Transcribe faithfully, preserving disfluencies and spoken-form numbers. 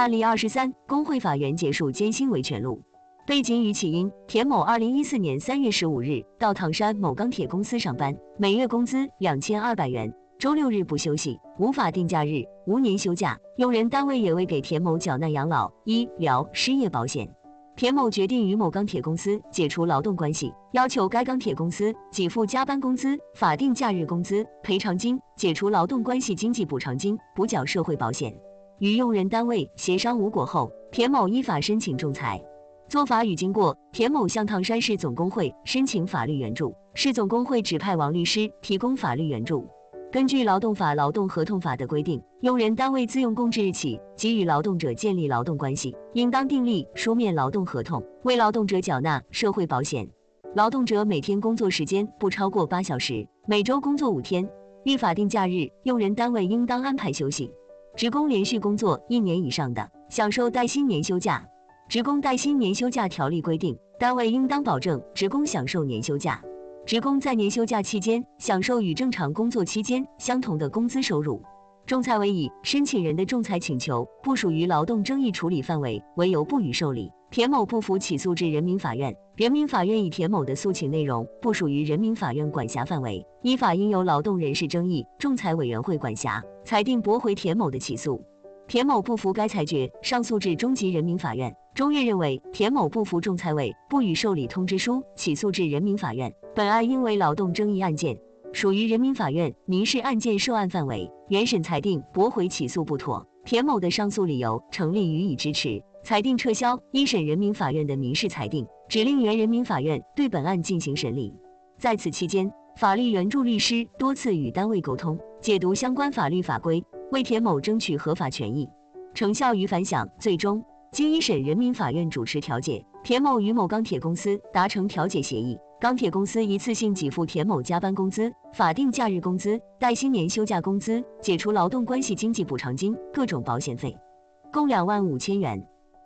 案例二十三，工会法院结束艰辛维权路。背景与起因：田某二零一四年三月十五日到唐山某钢铁公司上班，每月工资两千二百元，周六日不休息，无法定假日，无年休假。用人单位也未给田某缴纳养老、医疗、失业保险。田某决定与某钢铁公司解除劳动关系，要求该钢铁公司给付加班工资、法定假日工资、赔偿金、解除劳动关系经济补偿金，补缴社会保险。与用人单位协商无果后，田某依法申请仲裁。做法与经过：田某向唐山市总工会申请法律援助，市总工会指派王律师提供法律援助。根据劳动法、劳动合同法的规定，用人单位自用工之日起即与劳动者建立劳动关系，应当订立书面劳动合同，为劳动者缴纳社会保险。劳动者每天工作时间不超过八小时，每周工作五天，遇法定假日，用人单位应当安排休息。职工连续工作一年以上的，享受带薪年休假。职工带薪年休假条例规定，单位应当保证职工享受年休假。职工在年休假期间享受与正常工作期间相同的工资收入。仲裁委以申请人的仲裁请求不属于劳动争议处理范围为由不予受理。田某不服起诉至人民法院，人民法院以田某的诉请内容不属于人民法院管辖范围，依法应由劳动人事争议仲裁委员会管辖，裁定驳回田某的起诉。田某不服该裁决，上诉至中级人民法院。中院认为，田某不服仲裁委不予受理通知书，起诉至人民法院。本案因为劳动争议案件，属于人民法院民事案件受案范围，原审裁定驳回起诉不妥，田某的上诉理由成立，予以支持，裁定撤销一审人民法院的民事裁定，指令原人民法院对本案进行审理。在此期间，法律援助律师多次与单位沟通，解读相关法律法规，为田某争取合法权益，成效与反响。最终，经一审人民法院主持调解，田某与某钢铁公司达成调解协议，钢铁公司一次性给付田某加班工资、法定假日工资、带薪年休假工资、解除劳动关系经济补偿金、各种保险费，共两万五千元。